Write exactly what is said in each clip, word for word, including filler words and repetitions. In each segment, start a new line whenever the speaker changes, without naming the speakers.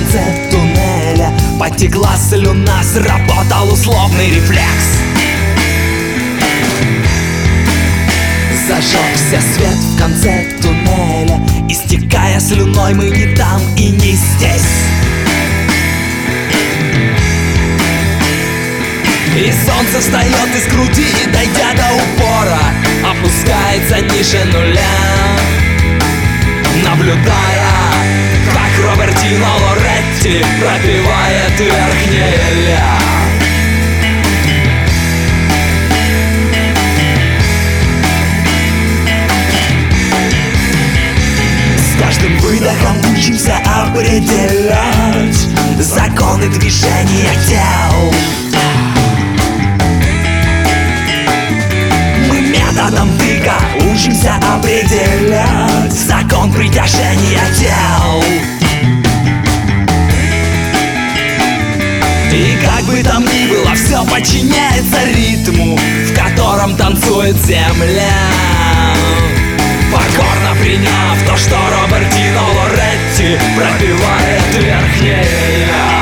конце туннеля потекла слюна, сработал условный рефлекс. Зажегся свет в конце туннеля, истекая слюной, мы не там и не здесь. И солнце встает из груди, и, дойдя до упора, опускается ниже нуля, наблюдая, как Робертино Лоретти пропевает верхнее ля. С каждым выдохом учимся определять законы движения тел. Мы методом тыка учимся определять закон притяжения тел. И как бы там ни было, все подчиняется ритму, в котором танцует земля, покорно приняв то, что Робертино Лоретти пропевает верхнее я.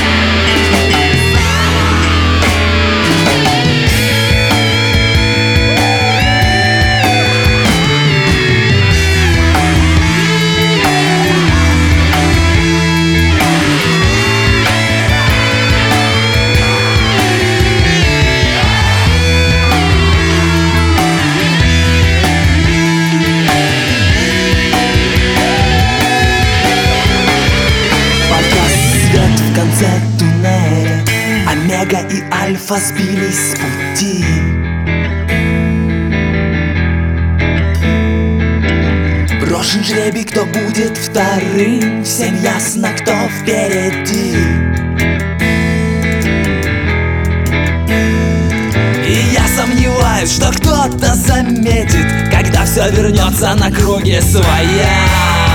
Туннеля омега и альфа сбились с пути. Брошен жребий, кто будет вторым, всем ясно, кто впереди. И я сомневаюсь, что кто-то заметит, когда все вернется на круги своя.